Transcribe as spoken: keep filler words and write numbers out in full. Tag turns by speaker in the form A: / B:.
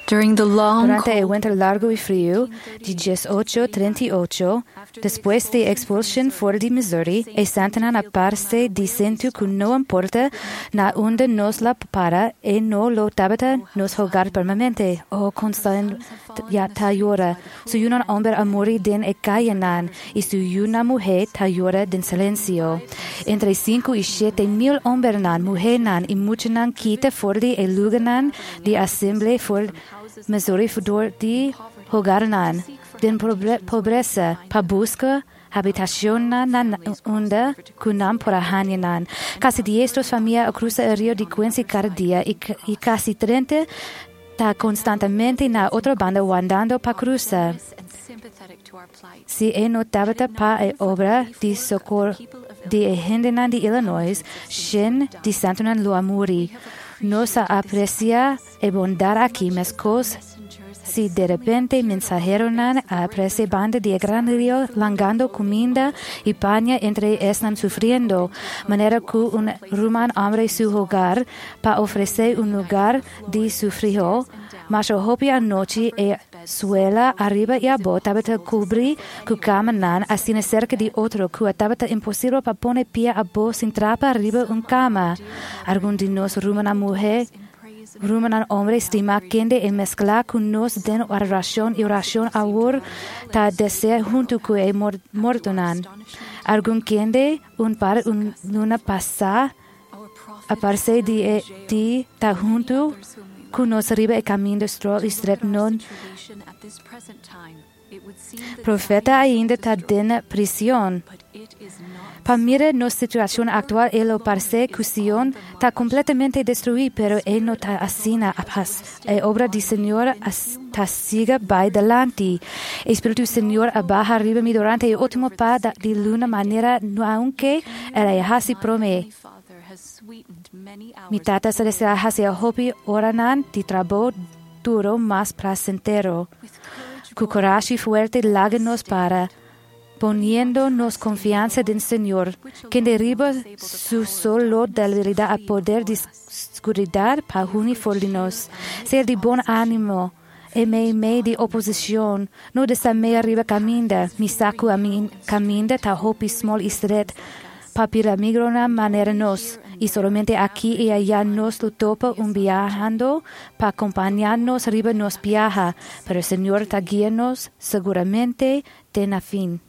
A: During the long,
B: Durante el
A: cold
B: winter largo y frío de dieciocho treinta y ocho, después de expulsión fuera de Missouri, e Santana aparece diciendo que no importa na onde nos la para e no lo tabata nos hogar permanente. O constan ya tayora, su un hombre a morir den e cayenan, y su una mujer tayora den silencio. Entre cinco y siete mil hombres nan, mujer nan, y mucho nan quita fuera de el lugar nan de asamblea fuera Missouri fudor de hogar nan, den pobre, pobreza, pa busca habitación nan onda kunam por ahanyanan. Casi diez familias cruzan el río de Quincy cada día y, y casi treinta está constantemente na otra banda andando pa cruzar. Si e no tabata pa e obra de socorro de Hendenan de Illinois, Shin de Santonan lo amuri. Nos aprecia e bondar aquí mescos. Si de repente mensajero nan aprecie banda de gran río langando comida y paña entre están sufriendo, manera que un rumán hombre su hogar pa ofrecer un lugar de sufrijo, mas hopia noche e suela arriba y abo tabata cubri que cama nan así cerca de otro que tabata imposible pa pone pie abo sin trapa arriba un cama. Algún de nos rumana mujer Rumanan hombre estima kende e mezcla con nos den oración y oración awur ta desea junto con e mortonan. Algún kende un par un luna pasa aparece de di ta junto con nos riba e camino stroll y stret non profeta ainda ta den prisión. Pa mira nuestra situación actual, el la persecución está completamente destruida, pero él no está asina a paz. La obra del Señor está siga by delante. El Espíritu Señor abaja arriba mi durante el último pa de luna manera, no aunque el hasi prome. Mi tata se desea hacia hopi oranan de trabajo duro más placentero. Con coraje fuerte láganos para poniéndonos confianza en el Señor, que derriba su solo debilidad a poder de oscuridad para uniformarnos. Ser de buen ánimo, en medio de oposición, no desame arriba caminda, mi saco a mi caminda ta hopi small y stret, pa piramigrona manera nos, y solamente aquí y allá nos lo topa un viajando, pa acompañarnos arriba nos viaja, pero el Señor ta guíanos seguramente ten a fin.